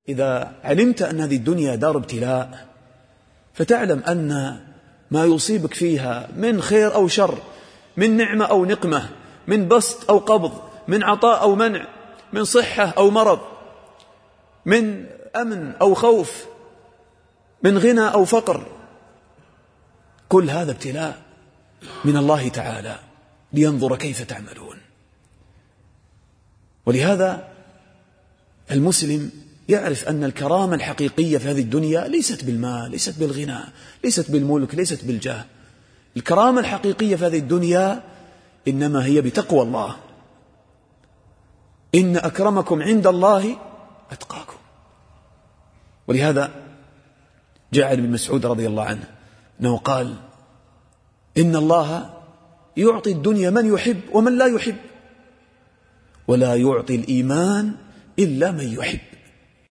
إذا علمت أن هذه الدنيا دار ابتلاء فتعلم أن ما يصيبك فيها من خير أو شر، من نعمة أو نقمة، من بسط أو قبض، من عطاء أو منع، من صحة أو مرض، من أمن أو خوف، من غنى أو فقر، كل هذا ابتلاء من الله تعالى لينظر كيف تعملون. ولهذا المسلم يعرف أن الكرامة الحقيقية في هذه الدنيا ليست بالمال، ليست بالغنى، ليست بالملك، ليست بالجاه. الكرامة الحقيقية في هذه الدنيا إنما هي بتقوى الله. إن أكرمكم عند الله أتقاكم. ولهذا جاء ابن مسعود رضي الله عنه أنه قال: إن الله يعطي الدنيا من يحب ومن لا يحب، ولا يعطي الإيمان إلا من يحب.